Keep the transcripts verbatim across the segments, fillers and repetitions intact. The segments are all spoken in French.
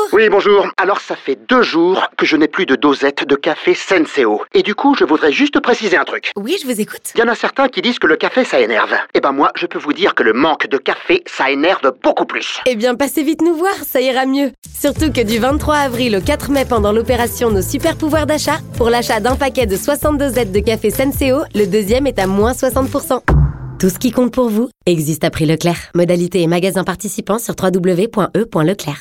Oui, bonjour. Alors, ça fait deux jours que je n'ai plus de dosette de café Senseo. Et du coup, je voudrais juste préciser un truc. Oui, je vous écoute. Il y en a certains qui disent que le café, ça énerve. Eh ben moi, je peux vous dire que le manque de café, ça énerve beaucoup plus. Eh bien, passez vite nous voir, ça ira mieux. Surtout que du vingt-trois avril au quatre mai, pendant l'opération Nos Super Pouvoirs d'achat, pour l'achat d'un paquet de soixante dosettes de café Senseo, le deuxième est à moins soixante pour cent. Tout ce qui compte pour vous existe à prix Leclerc. Modalité et magasins participants sur w w w point e point leclerc.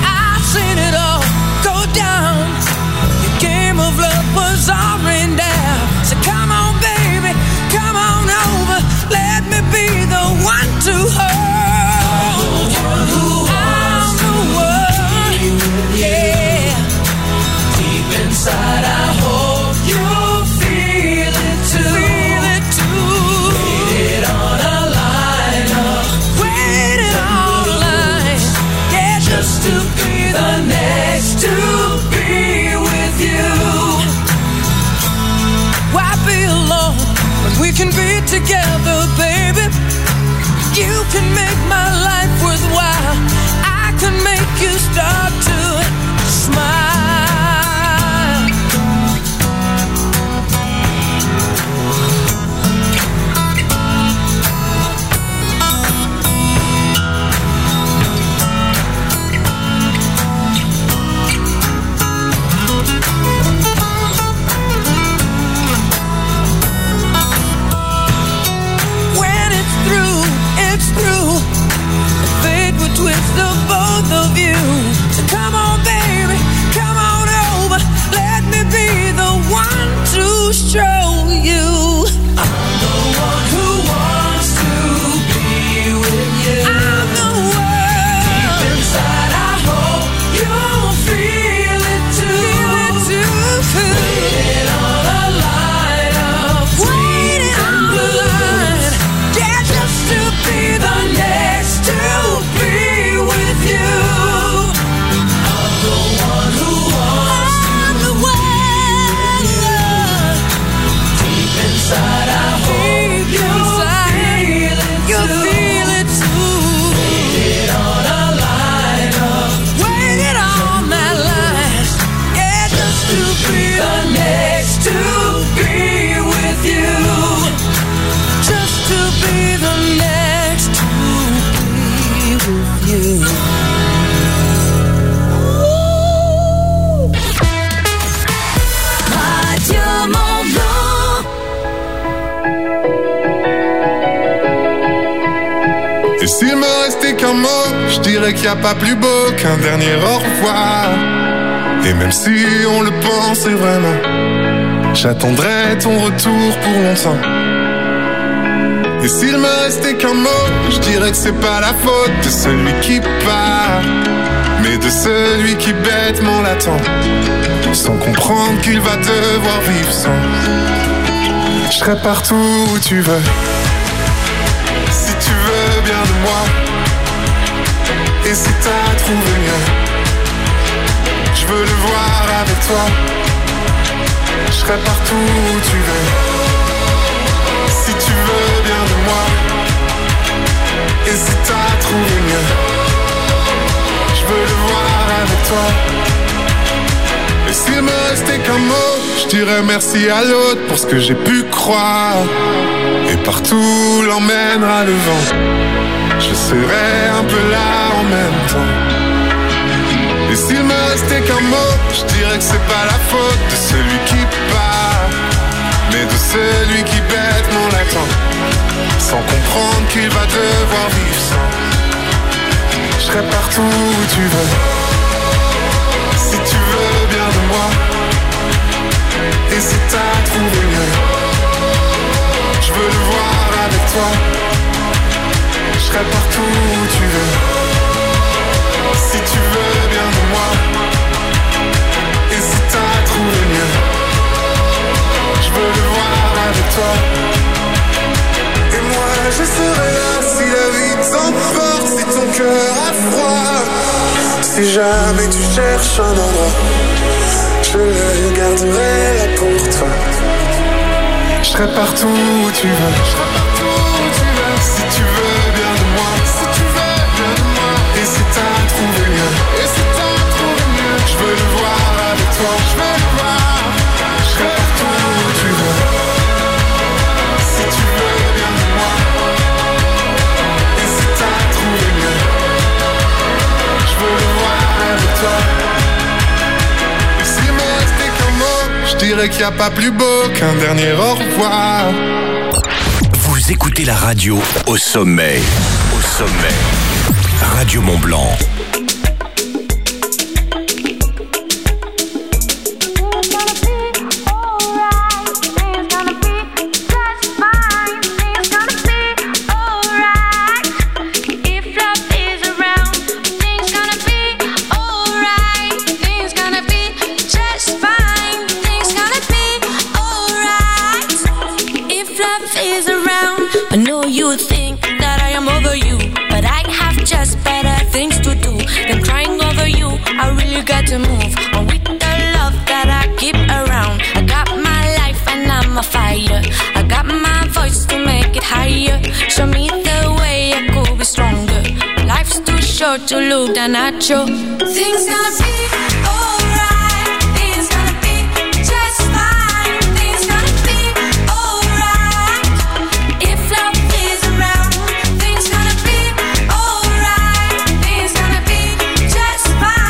We can be together, baby. You can make my life worthwhile. I can make you start to smile. Twist the both of you. So come on, baby, come on over. Let me be the one to show you. I'm the one who wants to be with you. I'm the one. Deep inside, I hope you'll feel it too. Feel it too. Waiting on a line of waiting on the line. Yeah, just to be the next to be. Inside, I hope you'll feel it, you'll feel it too. Waited on a line of, waited on that line. Yeah, just to be the next to be with you. Just to be the next to be with you. Radio Mont-Blanc. Et s'il me restait qu'un mot, je dirais qu'il n'y a pas plus beau qu'un dernier au revoir. Et même si on le pensait vraiment, j'attendrai ton retour pour longtemps. Et s'il me restait qu'un mot, je dirais que c'est pas la faute de celui qui part, mais de celui qui bêtement l'attend, sans comprendre qu'il va devoir vivre sans. Je serai partout où tu veux, si tu veux bien de moi. Et si t'as trouvé mieux, je veux le voir avec toi. Je serai partout où tu veux, si tu veux bien de moi. Et si t'as trouvé mieux, je veux le voir avec toi. Et s'il me restait qu'un mot, je dirais merci à l'autre pour ce que j'ai pu croire. Et partout l'emmènera le vent, je serai un peu là en même temps. Et s'il me restait qu'un mot, je dirais que c'est pas la faute de celui qui part, mais de celui qui bêtement l'attend, sans comprendre qu'il va devoir vivre sans. Je serai partout où tu veux, si tu veux bien de moi. Et si t'as trouvé mieux, je veux le voir avec toi. Je serai partout où tu veux, si tu veux bien de moi. Et si t'as trouvé mieux, je veux le voir avec toi. Et moi je serai là si la vie t'emporte, si ton cœur a froid. Si jamais tu cherches un endroit, je le garderai là pour toi. Je serai partout où tu veux, je serai partout où tu veux. Si tu veux bien de moi, si tu veux bien de moi. Et si t'as trouvé mieux, et si t'as trouvé je dirais qu'il n'y a pas plus beau qu'un dernier au revoir. Vous écoutez la radio au sommet. Au sommet. Radio Mont Blanc. Got to move on with the love that I keep around. I got my life and I'm a fighter. I got my voice to make it higher. Show me the way I could be stronger. Life's too short to look down at you. Things gonna be alright. Things gonna be just fine. Things gonna be alright. If love is around, things gonna be alright. Things gonna be just fine.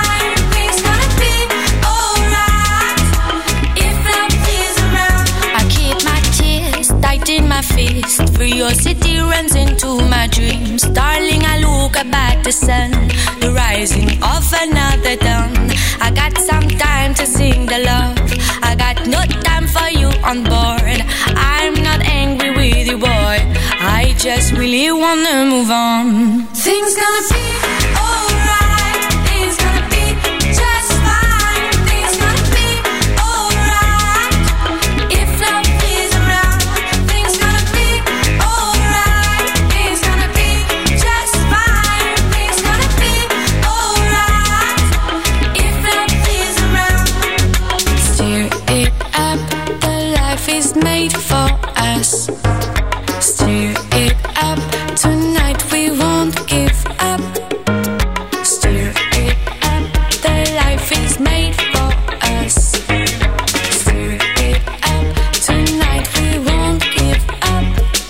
In my fist, curiosity runs into my dreams. Darling, I look up at the sun, the rising of another dawn. I got some time to sing the love. I got no time for you on board. I'm not angry with you, boy. I just really wanna move on. Things gonna be alright. Things gonna be just fine. Things gonna be alright. If love is around, things gonna be alright. Things gonna be just fine. Things gonna be alright. If love is around, steer it up. The life is made for us. Steer it up. Tonight we won't give up. Steer it up. The life is made for us. Steer it up. Tonight we won't give up.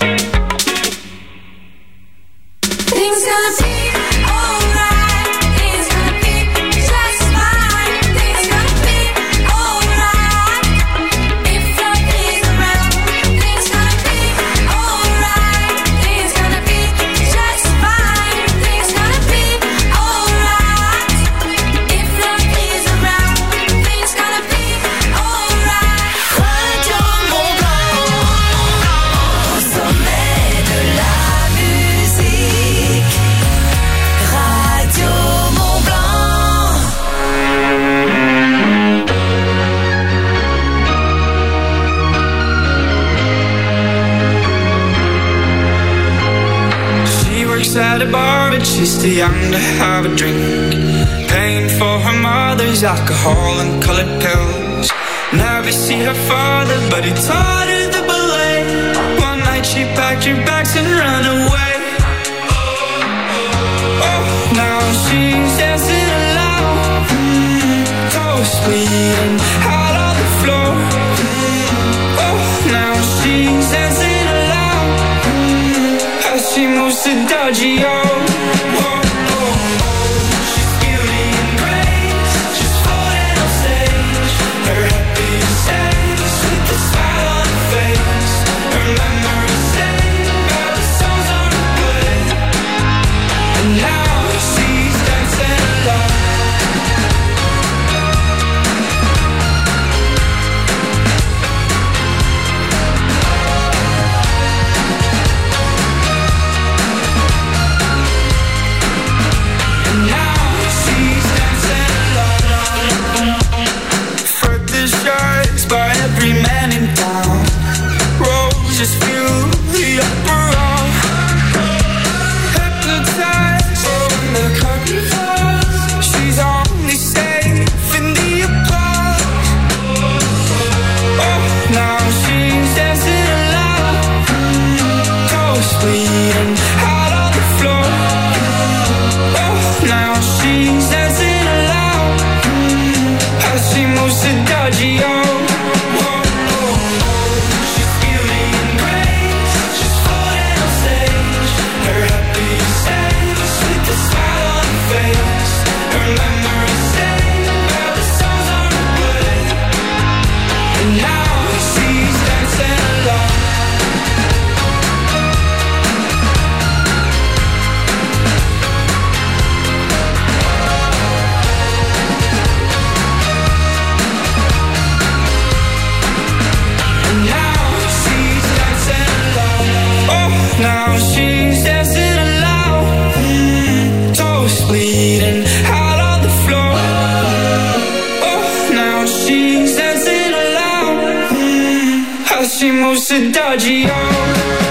Things gonna be alright. Things gonna be just fine. Things gonna be alright. If love is around, things gonna be alright. Things gonna be just fine. Things gonna be alright. If love is around, things gonna be alright. Radio Mont Blanc, au sommet de la musique. Radio Mont Blanc. She works at a bar, but she's too young to have a drink. Paying for her mother's alcohol and colored pills. Never see her father, but he taught her the ballet. One night she packed her bags and ran away. Oh, now she's dancing alone. Mm, so sweet and out on the floor. Mm, oh, now she's dancing alone. Mm, as she moves to dodgy, oh, oh, oh, oh. She's beauty and grace, just floating on stage. Her happy face with a smile on her face. Her memories saved by the songs on her play. And now she's dancing alone. she moves so dodgy. Oh.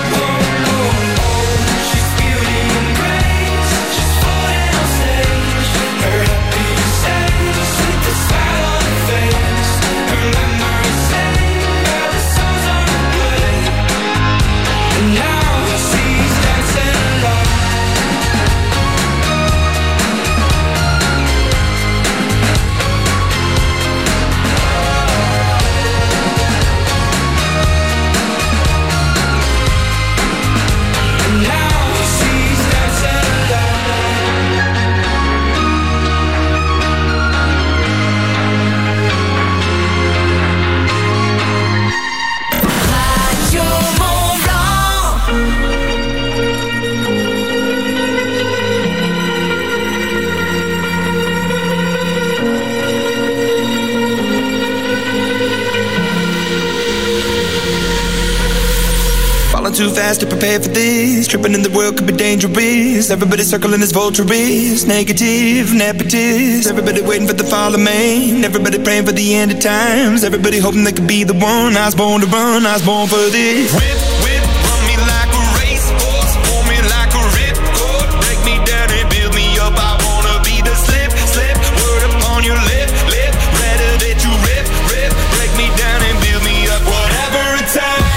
Too fast to prepare for this. Tripping in the world could be dangerous. Everybody circling as vultures. Negative, nepotist. Everybody waiting for the fall of man. Everybody praying for the end of times. Everybody hoping they could be the one. I was born to run, I was born for this. Whip, whip, run me like a racehorse. Pull me like a ripcord. Break me down and build me up. I wanna be the slip, slip. Word upon your lip, lip. Rather that you rip, rip. Break me down and build me up. Whatever it takes.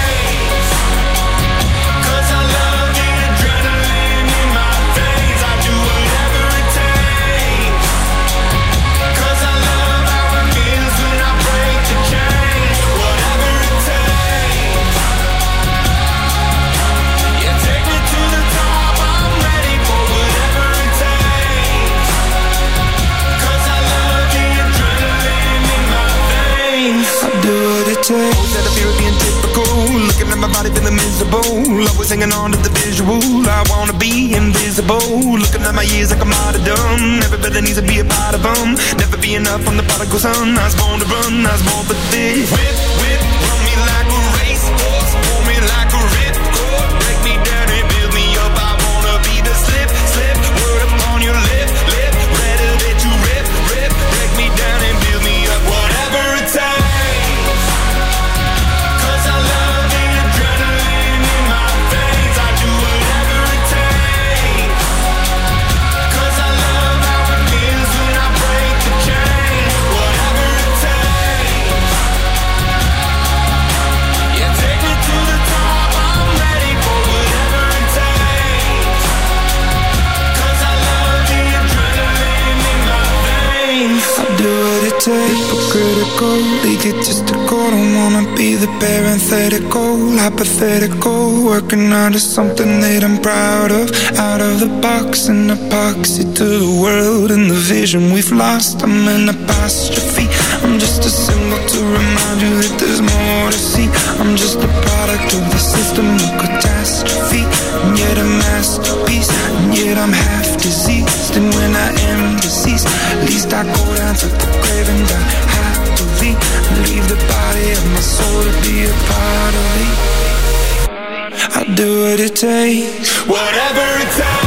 Always had a fear of being typical. Looking at my body feeling miserable. Always hanging on to the visual. I wanna be invisible. Looking at my years like I'm martyrdom. Everybody needs to be a part of them. Never be enough from the prodigal son. I was born to run, I was born for this. Whip, whip, run me like a racehorse. Pull me like a ripcord. Break me down and build me up. I wanna be the slip, slip. Word upon your lip, lip. Rather that you rip, rip. Break me down and build me up. Whatever it takes. Hypocritical, egotistical. Don't wanna be the parenthetical, hypothetical. Working out of something that I'm proud of. Out of the box, an epoxy to the world and the vision we've lost. I'm an apostrophe. I'm just a symbol to remind you that there's more to see. I'm just a product of the system of catastrophe, and yet a masterpiece, and yet I'm half diseased. And when I am deceased, at least I go down to the grave and die happily, and leave the body of my soul to be a part of me. I'll do what it takes, whatever it takes.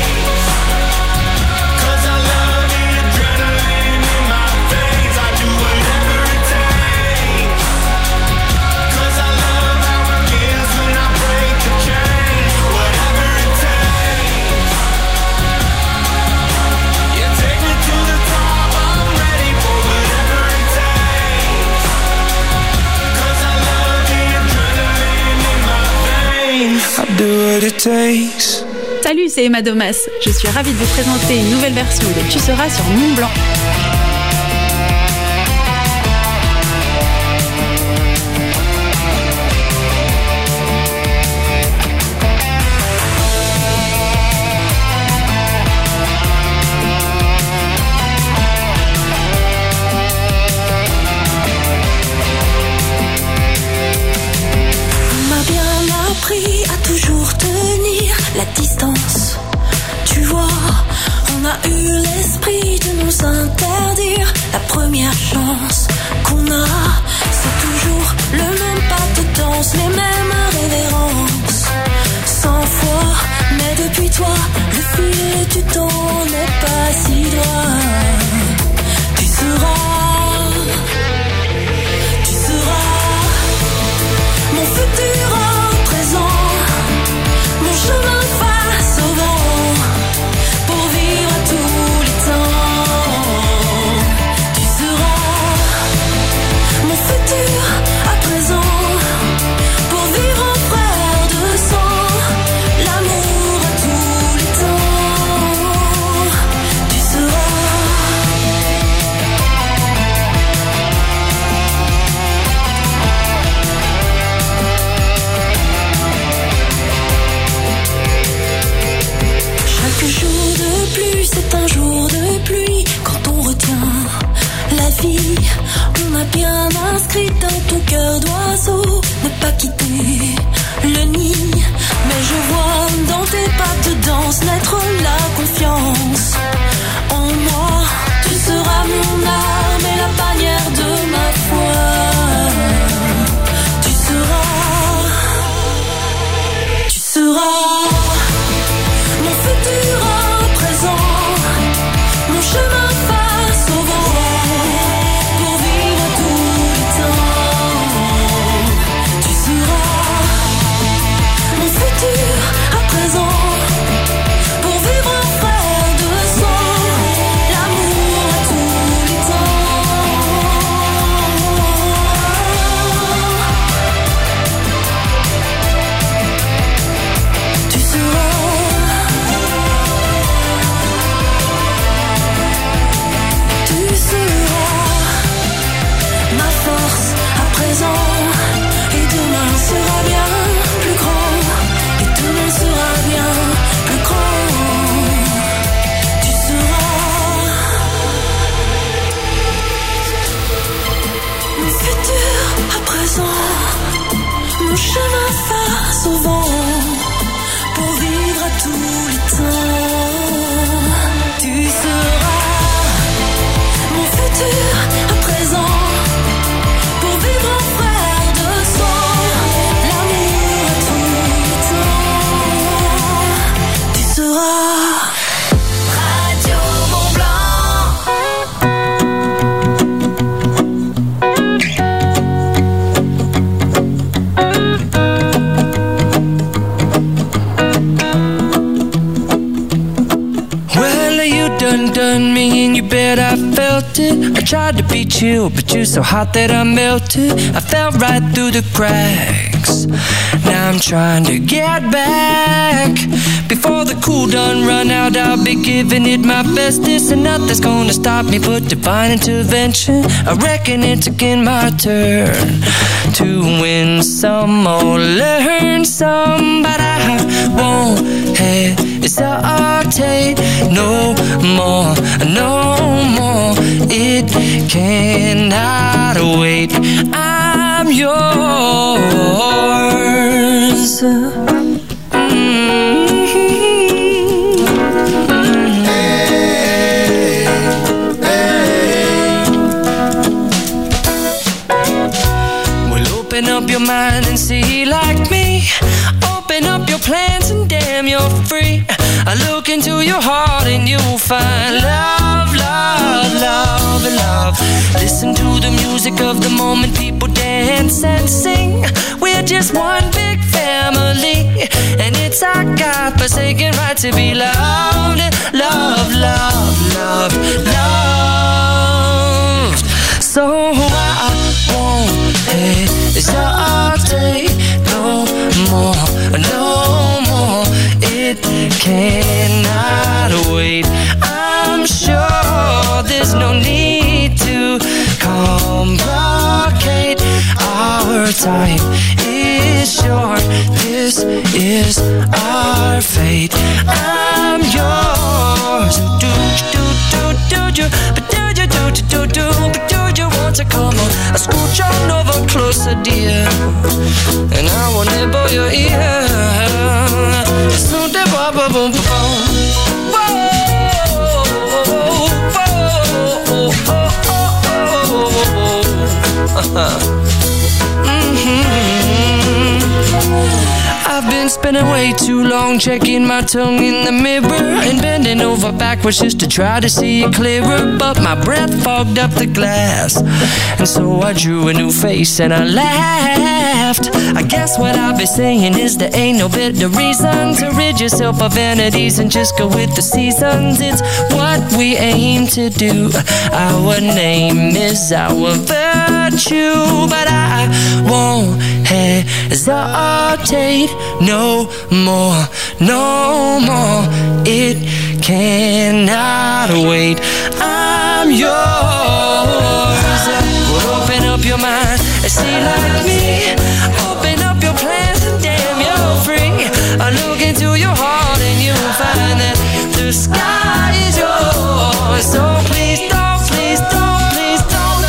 Salut, c'est Emma Domas. Je suis ravie de vous présenter une nouvelle version de Tu seras sur Mont Blanc. La distance, tu vois, on a eu l'esprit de nous interdire. fille, on m'a bien inscrit dans ton cœur d'oiseau. Ne pas quitter le nid, mais je vois dans tes pas de danse naître la confiance en moi. Tu seras mon âme et la bannière de ma foi. Tu seras, tu seras mon futur à présent, mon chemin face au vent, pour vivre tous les temps. Tu seras mon futur à présent, pour vivre un frère de sang, l'amour à tous les temps. Tu seras, tu seras ma force à présent, et demain sera bien plus grand, et demain sera bien plus grand. Tu seras mon futur à présent, mon chemin face au vent, pour vivre à tous les temps. Tu seras mon futur à présent, pour vivre un frère de sang, l'amour à tous les temps. Tu seras Radio Mont Well, you done done me and you bet I felt it. I tried to be chill, but you're so hot that I melted. I fell right through the cracks. Now I'm trying to get back. Before the cool done run out, I'll be giving it my bestest, and nothing's gonna stop me but divine intervention. I reckon it's again my turn to win some or learn some, but I won't hesitate no more, no more. It cannot wait. I'm yours. Open up your mind and see like me. Open up your plans and damn, you're free. I look into your heart and you'll find love, love, love, love. Listen to the music of the moment, people dance and sing. We're just one big family, and it's our God-forsaken right to be loved, love, love, love, loved. So I won't hesitate no more, no more. It cannot wait. I'm sure there's no need to complicate. Our time is short. This is our fate. I'm yours. Do do do do do, but do do do do do, but do you want to come on? I scooch on over closer, dear, and I will nibble your ear. So de ba ba boom ba boom. Whoa, whoa, whoa, whoa. Mm-hmm. I've been spending way too long checking my tongue in the mirror and bending over backwards just to try to see it clearer, but my breath fogged up the glass, and so I drew a new face and I laughed. I guess what I'll be saying is there ain't no better reason to rid yourself of vanities and just go with the seasons. It's what we aim to do. Our name is our virtue, but I won't hesitate no more, no more. It cannot wait. I'm yours. Well, open up your mind and see like me. Open up your plans and damn, you're free. I look into your heart and you'll find that the sky is yours. So please don't, please don't, please don't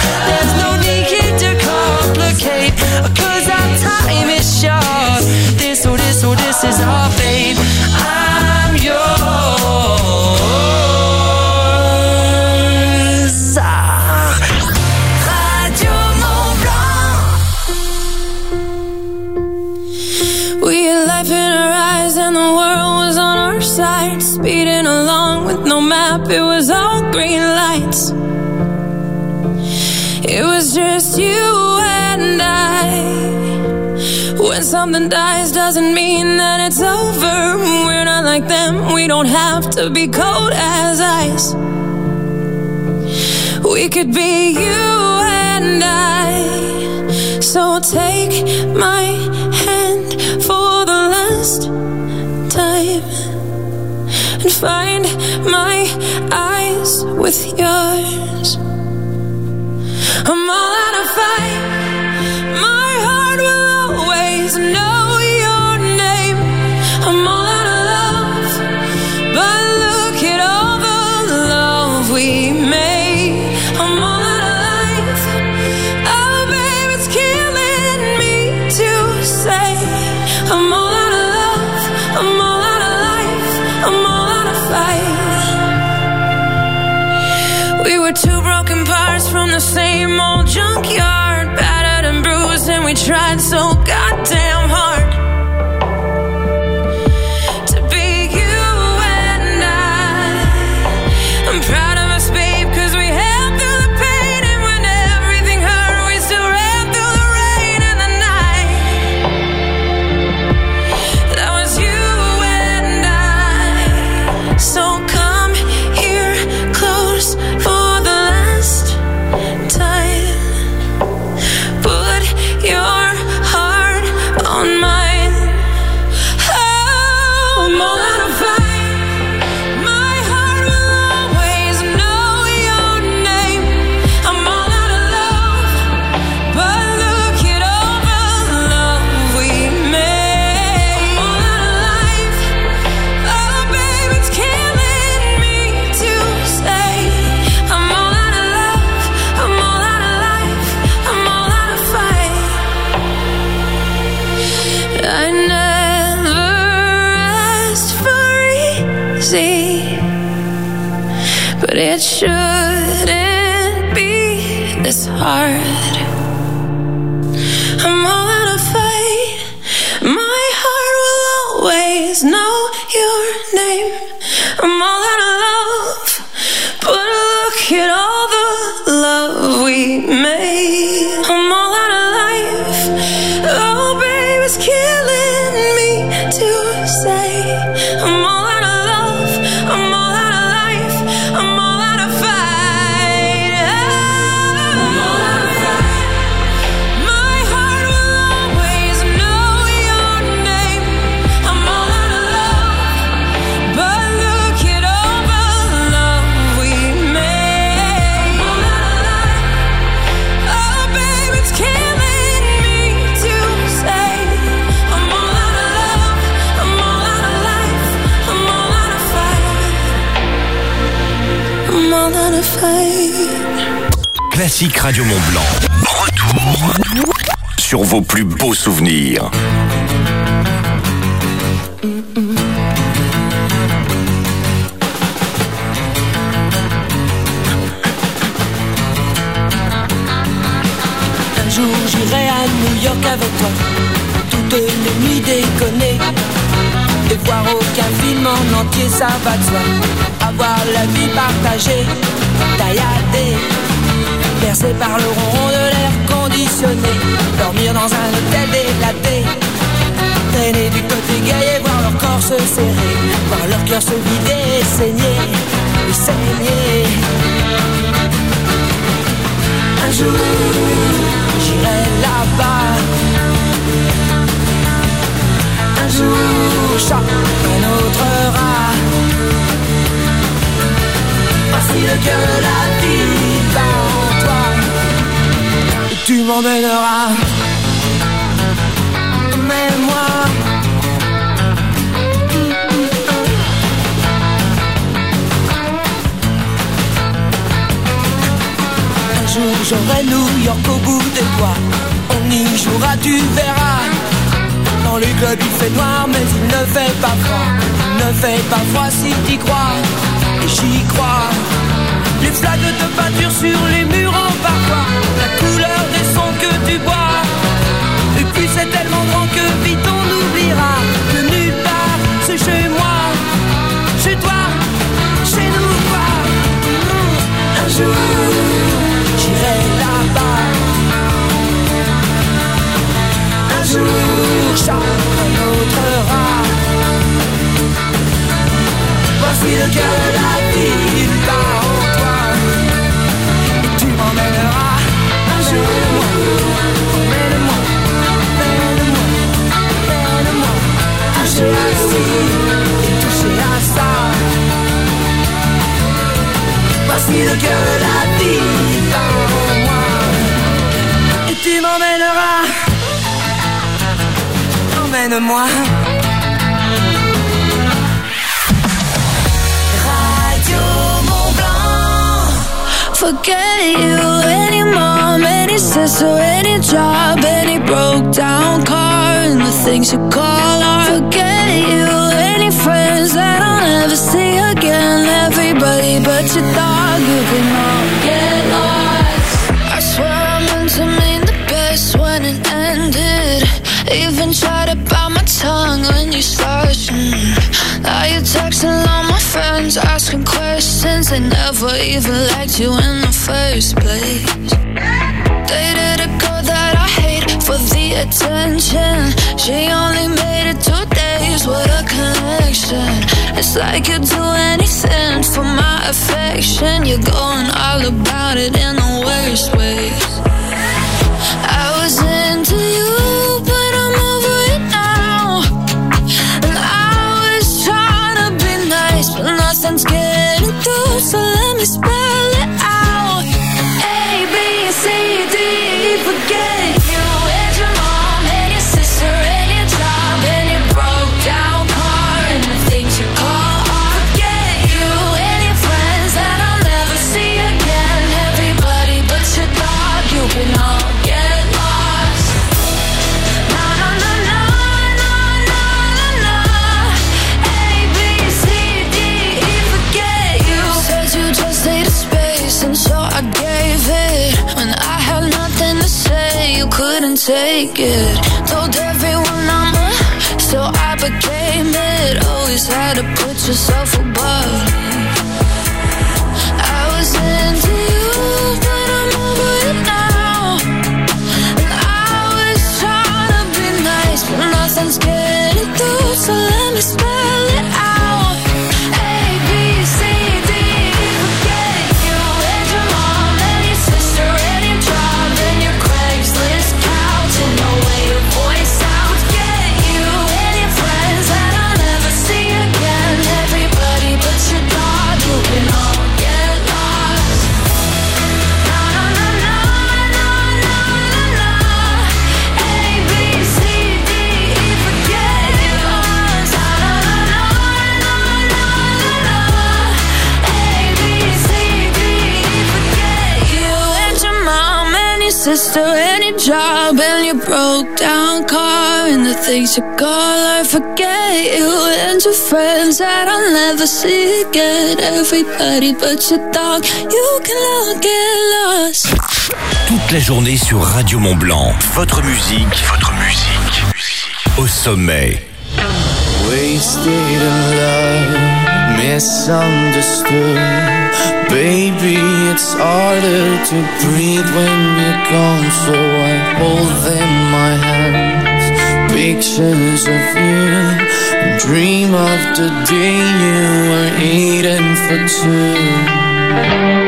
heart speeding along with no map. It was all green lights. It was just you and I. When something dies doesn't mean that it's over. We're not like them, we don't have to be cold as ice. We could be you and I. So take my hand for the last time and find my eyes with yours. I'm all out of fight. My heart will always know your name. I'm all out of love, but look at all the love we made. I'm all out of life. Oh, babe, it's killing me to say. I'm all out of love. I'm all out of life. I'm all out of fight. We were two broken parts from the same old junkyard, battered and bruised, and we tried so goddamn hard to be you and I. I'm proud of us, babe, cause we held through the pain, and when everything hurt, we still ran through the rain and the night. That was you and I. So come here close for the last time. Put your heart on mine. Oh, I'm all out of fight. My heart will always know your name. I'm all out of love, but look at all the love we made. I'm all out of life. Oh, babe, it's killing me to say. I'm all out of love. I'm all out of life. I'm all out of fight. I never asked for easy, but it shouldn't be this hard. I'm all out of fight. My heart will always know your name. I'm all out of love, but look at all the love we made. I'm all out of life. Oh, babe, it's killing me to say. I'm all out of love. I'm all out of life. I'm all out of fight. I'm all out of fight. My heart will always know your name. I'm all out of love, but look at all the love we made. I'm all out of life. Oh, babe, it's killing me to say. I'm all out of love. I'm all out of life. I'm all out of fight. I'm all out of fight. Classique Radio Mont Blanc. Retour sur vos plus beaux souvenirs. Un jour j'irai à New York avec toi, toutes les nuits déconner, et voir aucun film en entier, ça va de soi. Avoir la vie partagée, tailladée, bercée par le ronron de l'air conditionné, dormir dans un hôtel délaté, traîner du côté gay et voir leur corps se serrer, voir leur cœur se vider et saigner, et saigner. Un jour, j'irai là-bas. Un jour, chaque un autre rat. Facile que la vie va en toi, et tu m'emmèneras. Mais moi, un jour j'aurai New York au bout des doigts. On y jouera, tu verras. Dans les clubs il fait noir mais il ne fait pas froid. Il ne fait pas froid si t'y crois. Et j'y crois. Les flaques de peinture sur les murs en parfois, la couleur des sons que tu bois. Et puis c'est tellement grand que vite on oubliera que nulle part c'est chez moi. emmène-moi. Radio Mont-Blanc. Forget you, any mom, any sister, any job, any broke down car, and the things you call art. Forget you, any friends that I'll never see again. Everybody but your dog, you can all get lost. I swear I meant to mean the best when it ended. Even tried to bite my tongue when you started. Mm. Now you're texting all my friends, asking questions. They never even liked you in the first place. Dated a girl that I hate for the attention. She only made it two days, what a connection. It's like you'd do anything for my affection. You're going all about it in the worst ways. I was into you, but I'm over it now. And I was trying to be nice, but nothing's getting through, so let me spell it out. A, B, C, D, E, forget you. And your mom, and your sister, and your job, and your broke down car, and the things you call art. Forget you, and your friends that I'll never see again. Everybody but your dog, you can all get lost. Na na na na na na na na. A, B, C, D, E, forget you. Said you just needed space, and so I gave it. When I had nothing to say, you couldn't take it. Told everyone I'm a, so I became it. Always had to put yourself above me. I was into you, but I'm over it now. And I was trying to be nice, but nothing's getting through, so let me spell it out. A, B, C, D, E, forget you. And your mom, and your sister, and your job, and your Craigslist couch, and the way your voice sounds. Get you, and your friends that I'll never see again. Everybody but your dog, you can all get lost. Na na na na na na na na. A, B, C, D, E, forget you. Na na na na na na na. A, B, C, D, E, forget you. And your mom, and your sister, and your job, and your broke down car, and the things you call her. Forget you, and your friends that I'll never see again. Everybody but your dog, you can all get lost. Toute la journée sur Radio Mont-Blanc. Votre musique, votre musique. Au sommet. Wasted in love, misunderstood. Baby, it's harder to breathe when you're gone, so I hold in my hands pictures of you and dream of the day you were eating for two.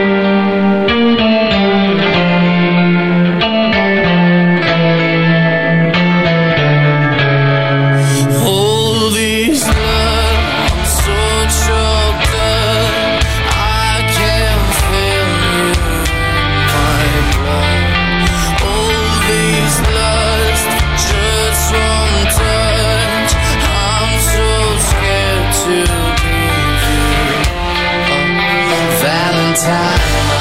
Time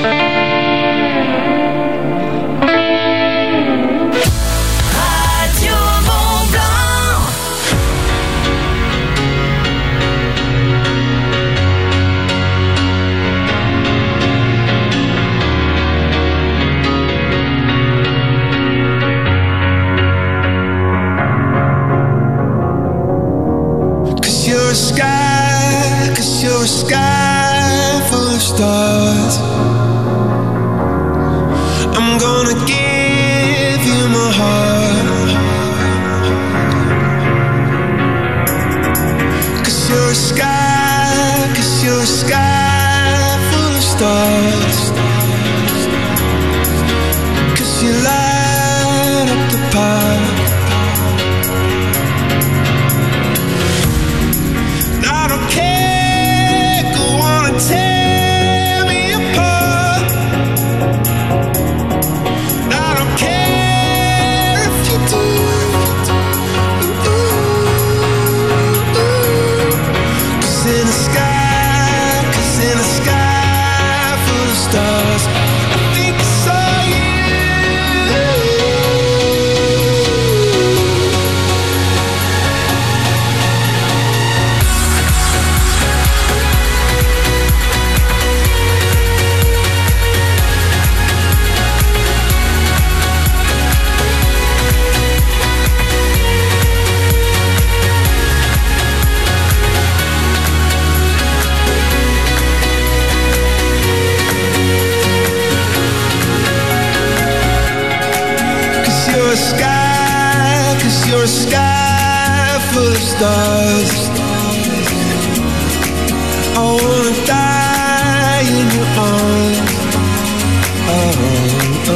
You're a sky, cause you're a sky full of stars. I'm gonna give you my heart. Cause you're a sky, cause you're a sky full of stars. Cause you light up the park. Tear me apart. I don't care if you do. Cause in the sky, cause in the sky full of stars, I think I saw you. You're a sky, cause you're a sky full of stars. I wanna die in your arms. Oh,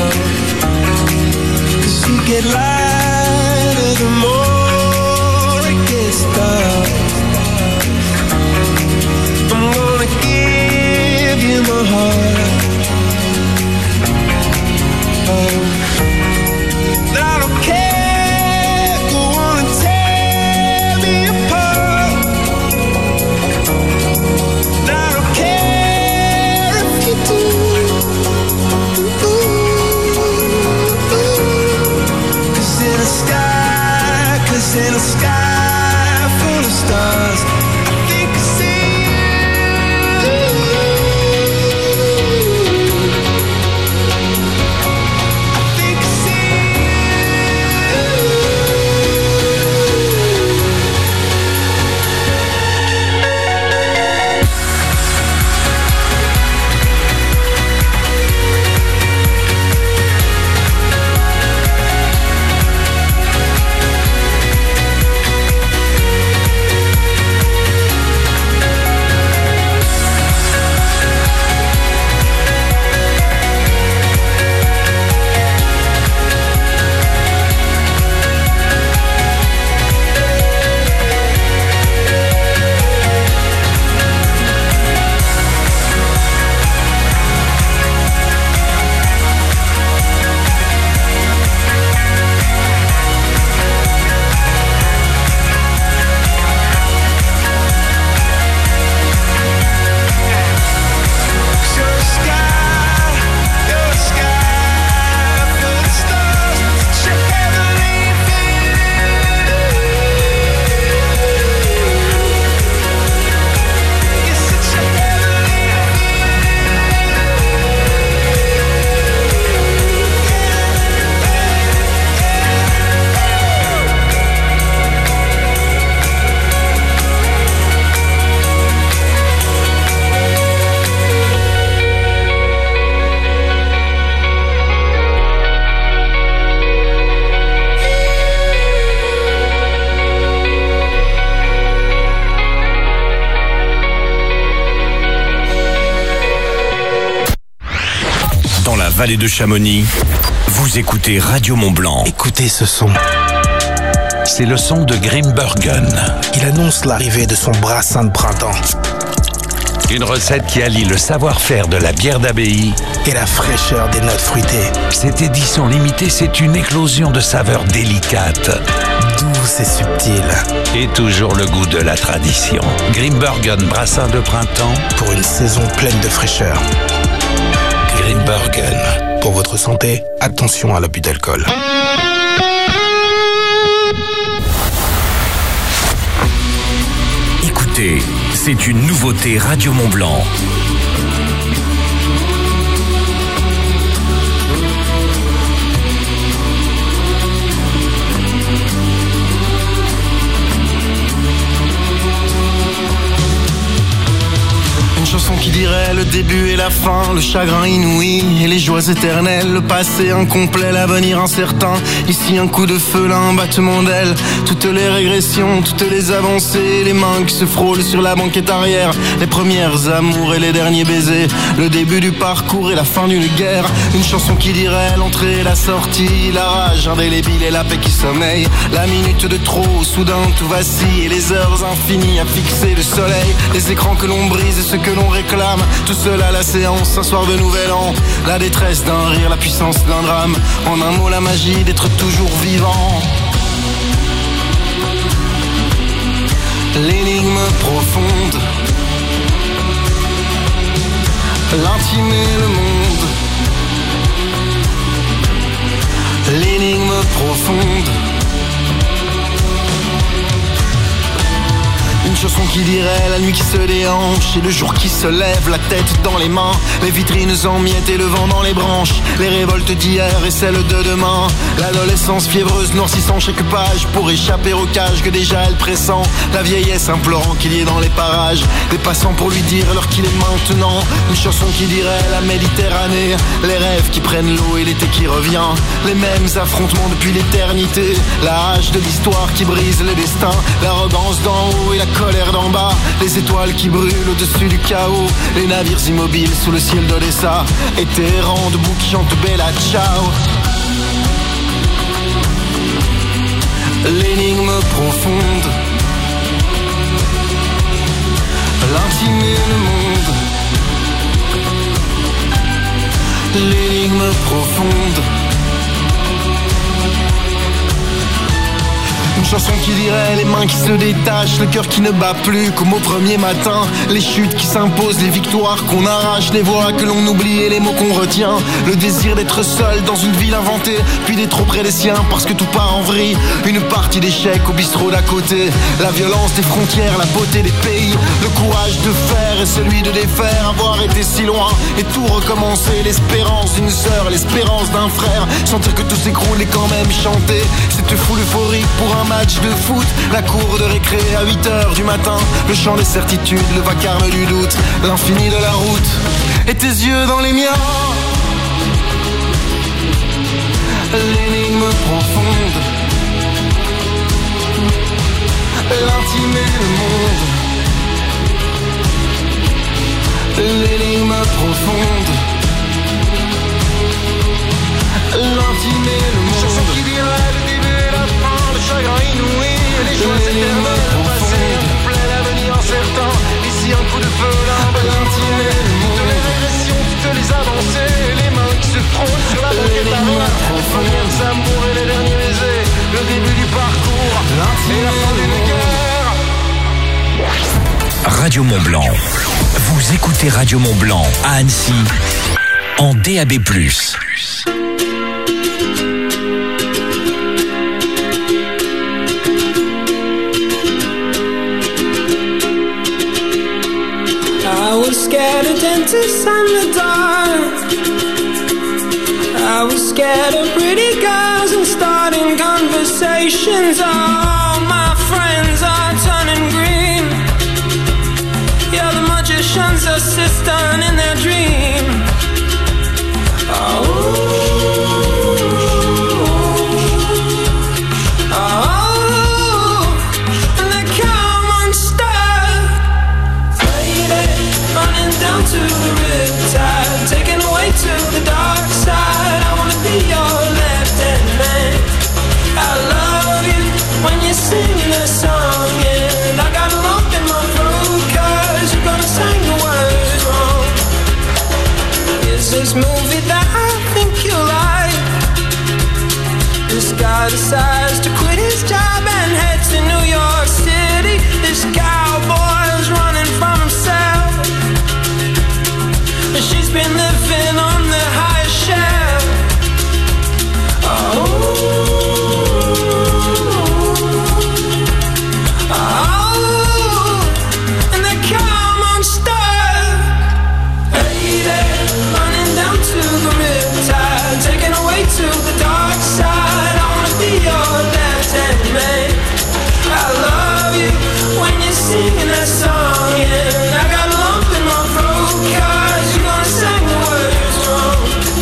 oh. Cause you get lighter the more it gets dark. I'm gonna give you my heart. Oh. I don't care, go on and tear me apart. I don't care if you do. Cause in the sky, cause in the sky full of stars, I think I see Vallée de Chamonix, vous écoutez Radio Mont-Blanc. Écoutez ce son. C'est le son de Grimbergen. Il annonce l'arrivée de son brassin de printemps. Une recette qui allie le savoir-faire de la bière d'abbaye et la fraîcheur des notes fruitées. Cette édition limitée, c'est une éclosion de saveurs délicates, douces et subtiles. Et toujours le goût de la tradition. Grimbergen brassin de printemps pour une saison pleine de fraîcheur. Grimbergen. Pour votre santé, attention à l'abus d'alcool. Écoutez, c'est une nouveauté Radio Mont Blanc. Une chanson qui dirait le début et la fin, le chagrin inouï et les joies éternelles, le passé incomplet, l'avenir incertain. Ici un coup de feu, là un battement d'aile, toutes les régressions, toutes les avancées, les mains qui se frôlent sur la banquette arrière, les premières amours et les derniers baisers, le début du parcours et la fin d'une guerre. Une chanson qui dirait l'entrée et la sortie, la rage indélébile et la paix qui sommeille, la minute de trop, soudain tout vacille et les heures infinies à fixer le soleil, les écrans que l'on brise et ce que l'on réclame, tout seul à la séance, un soir de nouvel an, la détresse d'un rire, la puissance d'un drame, en un mot la magie d'être toujours vivant. L'énigme profonde, l'intime et le monde. L'énigme profonde. Une chanson qui dirait la nuit qui se déhanche et le jour qui se lève, la tête dans les mains, les vitrines en miettes et le vent dans les branches, les révoltes d'hier et celles de demain, l'adolescence fiévreuse noircissant chaque page pour échapper au cage que déjà elle pressent, la vieillesse implorant qu'il y ait dans les parages des passants pour lui dire l'heure qu'il est maintenant. Une chanson qui dirait la Méditerranée, les rêves qui prennent l'eau et l'été qui revient, les mêmes affrontements depuis l'éternité, la hache de l'histoire qui brise les destins, l'arrogance d'en haut et la colère d'en bas, les étoiles qui brûlent au-dessus du chaos, les navires immobiles sous le ciel d'Odessa, et tes errants debout qui chantent Bella Ciao. L'énigme profonde, l'intime et le monde. L'énigme profonde. Une chanson qui dirait les mains qui se détachent, le cœur qui ne bat plus comme au premier matin, les chutes qui s'imposent, les victoires qu'on arrache, les voix que l'on oublie et les mots qu'on retient, le désir d'être seul dans une ville inventée, puis d'être auprès des siens parce que tout part en vrille, une partie d'échecs au bistrot d'à côté, la violence des frontières, la beauté des pays, le courage de faire et celui de défaire, avoir été si loin et tout recommencer, l'espérance d'une sœur, l'espérance d'un frère, sentir que tout s'écroule et quand même chanter, cette foule euphorique pour un match de foot, la cour de récré à huit heures du matin, le chant des certitudes, le vacarme du doute, l'infini de la route, et tes yeux dans les miens. L'énigme profonde, l'intime et le monde. L'énigme profonde, l'intime et le monde. Chanson qui dirait le début et la fin, le chagrin inouï et les joies éternelles, le passé incomplet, l'avenir incertain, ici un coup de feu, là un l'intime et le monde. Toutes les régressions, toutes les avancées, les mains qui se frôlent sur la banquette arrière, les premières amours et les derniers baisers, le début du parcours et la fin d'une guerre. Radio Mont Blanc. Vous écoutez Radio Mont Blanc à Annecy en D A B plus. I was scared of dentists and the dark. I was scared of pretty girls and starting conversations. All my friends are turning green. Yeah, the magician's assistant in their dream. Oh. Down to the riptide, taken away to the dark side. I wanna be your left-hand man. I love you when you're singing a song, and I got a lump in my throat 'cause you're gonna sing the words wrong. Is this movie that I think you like? This guy decides to quit his job and heads to New York City. This cowboy's running from himself. She's been living on the higher shelf. Oh, oh, and they come unstuck. Lady, running down to the riptide, taken away to the dark side. I wanna be your left-hand man. I love you when you're singing that song, and I got a lump in my throat 'cause you're gonna sing the words wrong.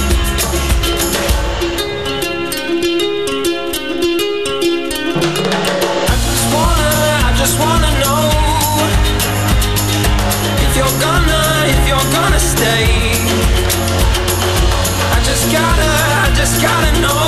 I just wanna, I just wanna know if you're gonna, if you're gonna stay. I just gotta, I just gotta know.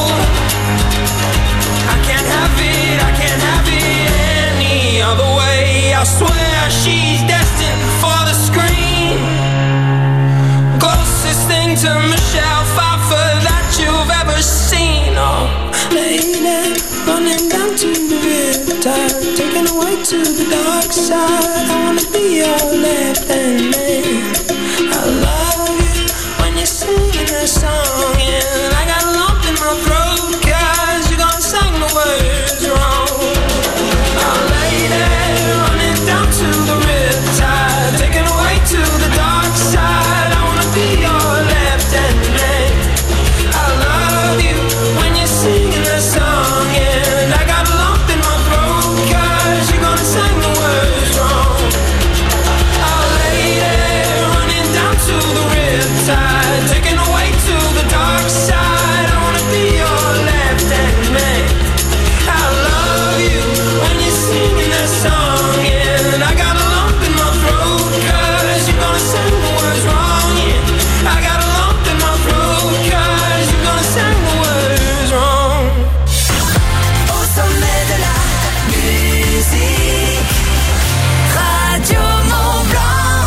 I can't have it, I can't have it any other way. I swear she's destined for the screen. Closest thing to Michelle Pfeiffer that you've ever seen. Oh, lady, running down to the riptide, taken away to the dark side. I wanna be your left-hand man. I love you when you're singing that song, and I got a lump in my throat 'cause you're gonna sing the words wrong. Oh, lady, running down to the riptide, taken away to the dark side. I wanna be your left-hand man. I love you when you're singing that song, and I got a lump in my throat 'cause you're gonna sing the words wrong. Oh, lady, running down to the riptide, taken away to the dark side. I wanna be your left-hand man. I love you when you're singing that song, and I got a lump in my throat 'cause you're gonna sing the words wrong. Yeah, I got a lump in my throat 'cause you're gonna sing the words wrong. Au sommet de la musique, Radio Mont Blanc.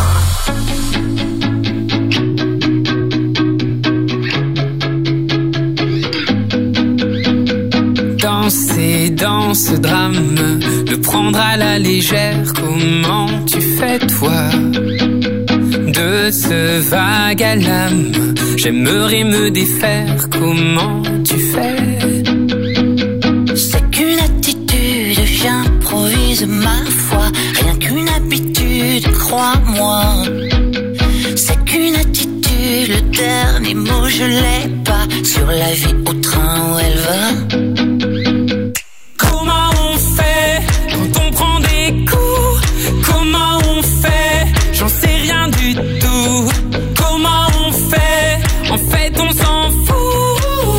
Danser dans ce drame, le prendre à la légère, comment tu fais toi? De ce vague à l'âme, j'aimerais me défaire, comment tu fais? C'est qu'une attitude, j'improvise ma foi. Rien qu'une habitude, crois-moi. C'est qu'une attitude, le dernier mot je l'ai pas. Sur la vie au train où elle va. Comment on fait quand on prend des coups? Comment on fait? J'en sais rien du tout. Comment on fait? En fait on s'en fout.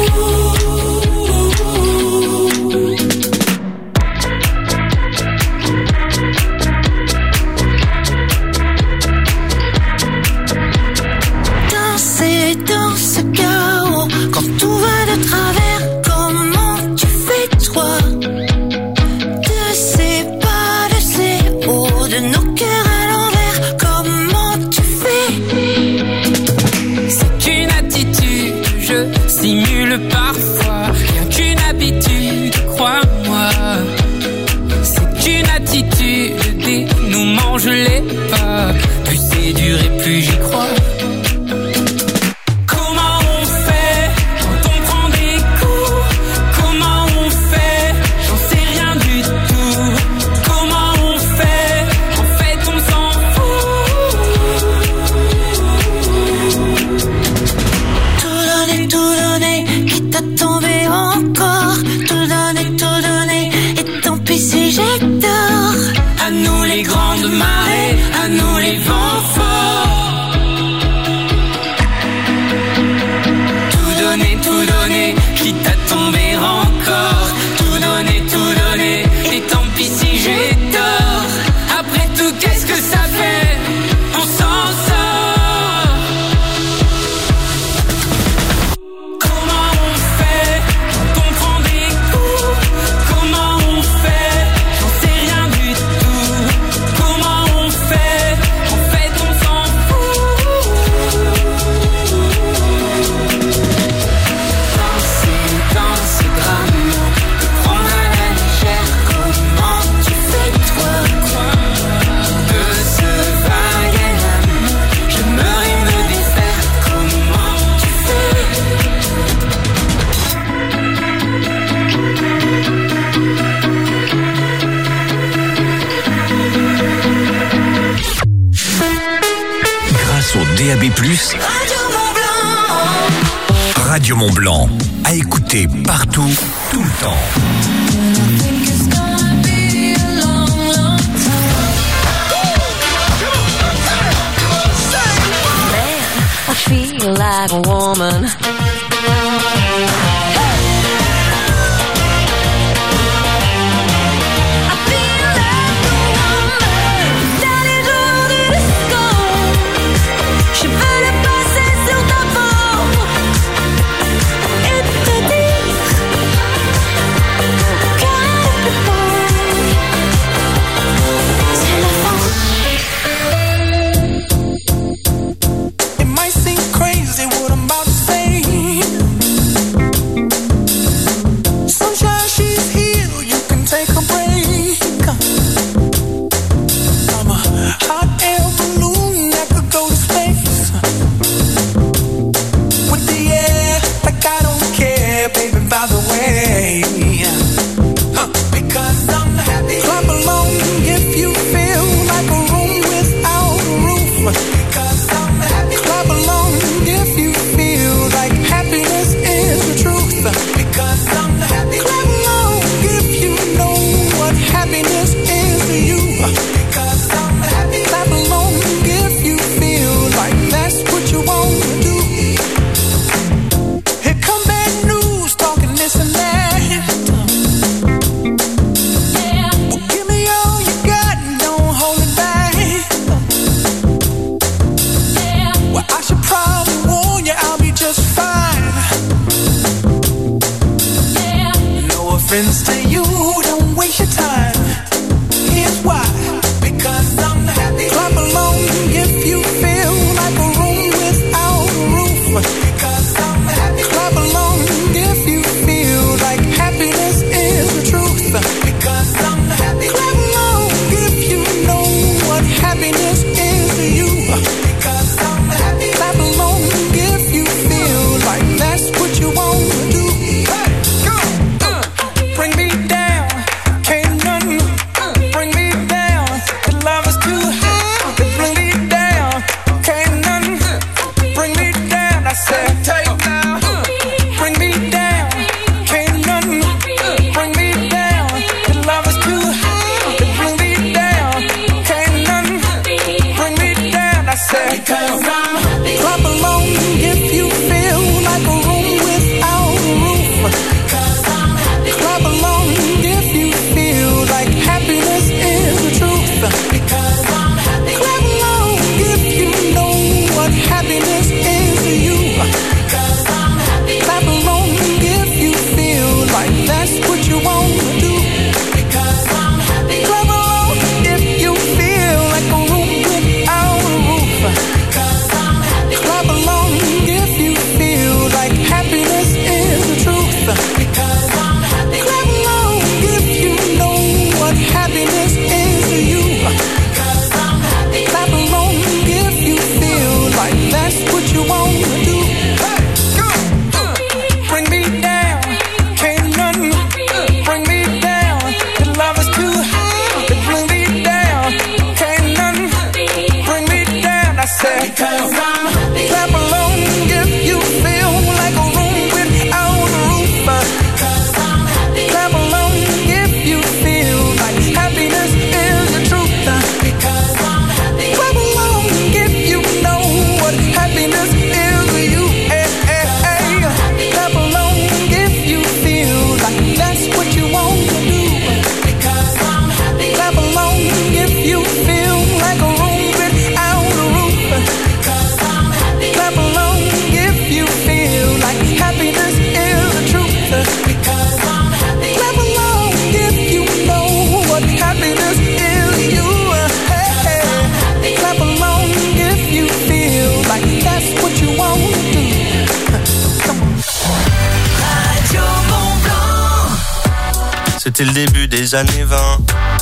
Danser dans ce chaos, quand tout va de travers, comment tu fais toi? De ces bas, de ces hauts, de nos cœurs à l'envers, comment tu fais? C'est qu'une attitude, je simule parfois. Rien qu'une habitude, crois-moi. C'est qu'une attitude, le dénouement je l'ai pas. Plus c'est dur et plus j'y crois. Comment on fait quand on prend des sur D A B plus, Radio Mont Blanc, à écouter partout, tout le temps. I feel like a woman. C'était le début des années vingt,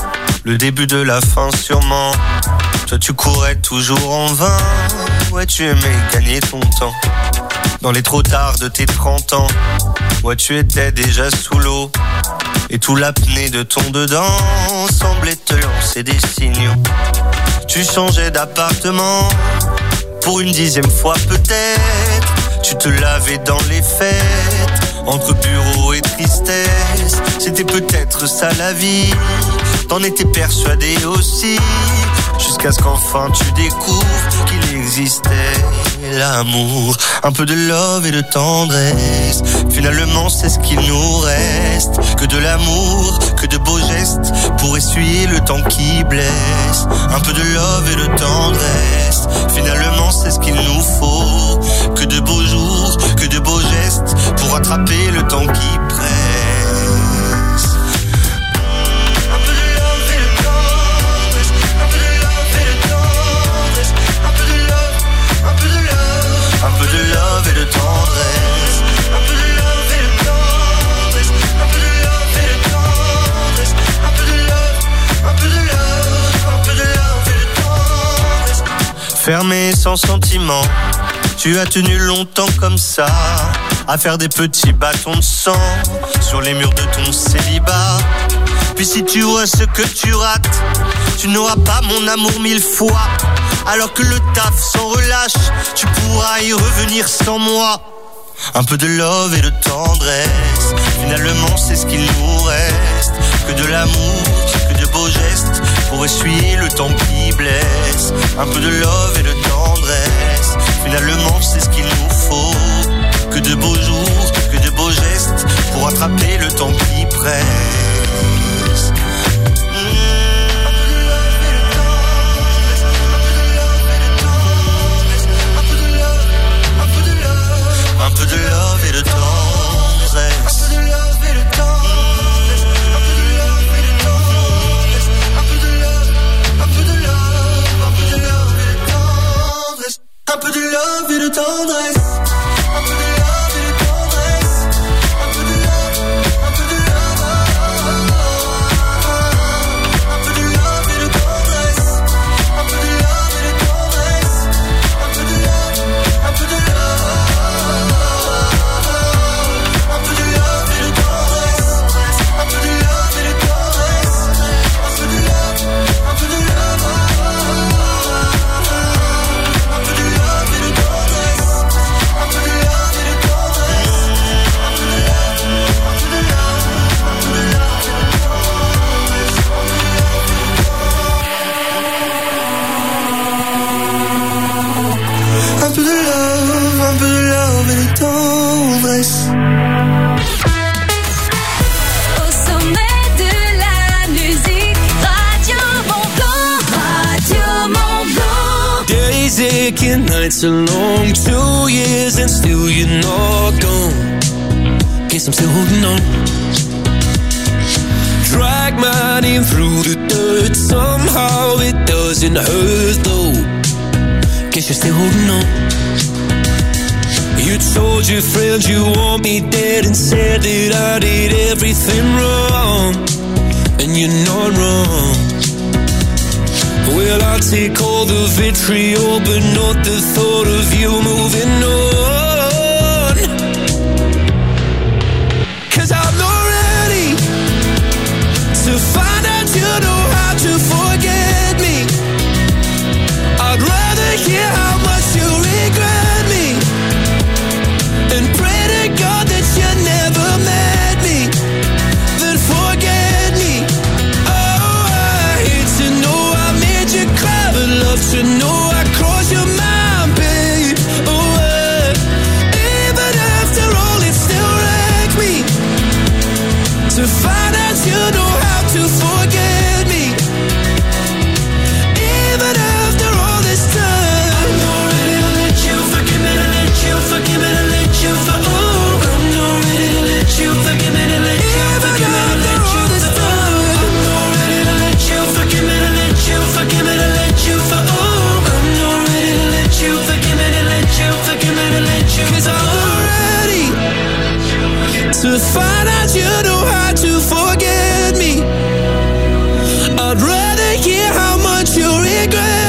le début de la fin sûrement. Toi tu courais toujours en vain, ouais tu aimais gagner ton temps. Dans les trop tard de tes trente ans, ouais tu étais déjà sous l'eau. Et tout l'apnée de ton dedans semblait te lancer des signaux. Tu changeais d'appartement, pour une dixième fois peut-être. Tu te lavais dans les fêtes, entre bureau et tristesse. C'était peut-être ça la vie, t'en étais persuadé aussi, jusqu'à ce qu'enfin tu découvres qu'il existait l'amour. Un peu de love et de tendresse, finalement c'est ce qu'il nous reste. Que de l'amour, que de beaux gestes, pour essuyer le temps qui blesse. Un peu de love et de tendresse, finalement c'est ce qu'il nous faut. Que de beaux jours, que de beaux gestes, pour rattraper le temps qui presse. Un peu de love et de tendresse, un peu de love et de tendresse, un peu de love et de tendresse, un peu de love, un peu de love, un peu de love et de tendresse. Fermé sans sentiment, tu as tenu longtemps comme ça, à faire des petits bâtons de sang sur les murs de ton célibat. Puis si tu vois ce que tu rates, tu n'auras pas mon amour mille fois. Alors que le taf s'en relâche, tu pourras y revenir sans moi. Un peu de love et de tendresse, finalement c'est ce qu'il nous reste. Que de l'amour, que de beaux gestes, pour essuyer le temps qui blesse. Un peu de love et de tendresse, finalement c'est ce qu'il nous faut. Que de beaux jours, que de beaux gestes, pour attraper le temps qui presse. Un peu de love et de tendresse. Un peu de love et de tendresse. Un peu de love et de tendresse. Un peu de love, un peu de love, un peu de love et de tendresse. Un peu de love et de tendresse. Un peu de love et de tendresse. Un peu de love, un peu de love. Un peu de love et de tendresse. Un peu de love et de tendresse. Un peu de love, un peu de love. Au sommet de la musique, Radio Mont-Blanc, Radio Mont-Blanc. Days aching, nights are long, two years and still you're not gone. Guess I'm still holding on. Drag my name through the dirt, somehow it doesn't hurt though. Guess you're still holding on. You told your friends you want me dead and said that I did everything wrong. And you're not wrong. Well, I'll take all the vitriol, but not the thought of you moving on. 'Cause I'm not ready to find out you know how to forget me. I'd rather hear how much you regret me and pray to God that you never met me, then forget me. Oh, I hate to know I made you cry, but love to know I crossed your mind, babe. Oh, uh, even after all, it still wrecked me to find out you know how to forget me. Even after all this time, I'm not ready to let you forgive me, to let you forgive me, to let you for oh, I'm not ready to let you forgive me, to let you forgive me, to let you this time. I'm not ready to let you forgive me, to let you forgive me, to let you for oh, I'm not ready to let you forgive me, to let you forgive me, to let you. 'Cause I'm not ready to find out you know how to forget me. I'd rather hear how much you regret